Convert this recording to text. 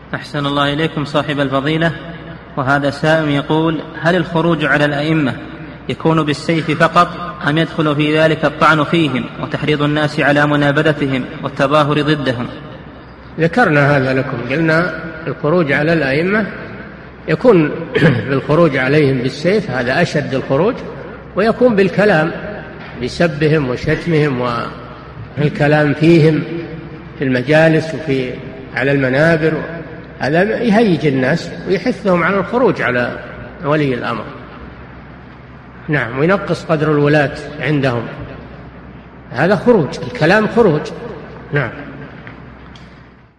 أحسن الله إليكم صاحب الفضيلة. وهذا سائل يقول: هل الخروج على الأئمة يكون بالسيف فقط أم يدخل في ذلك الطعن فيهم وتحريض الناس على منابذتهم والتظاهر ضدهم؟ ذكرنا هذا لكم، قلنا الخروج على الأئمة يكون بالخروج عليهم بالسيف، هذا أشد الخروج، ويكون بالكلام بسبهم وشتمهم والكلام فيهم في المجالس وفي على المنابر. هذا يهيج الناس ويحثهم على الخروج على ولي الأمر. نعم، وينقص قدر الولاة عندهم. هذا خروج، الكلام خروج. نعم.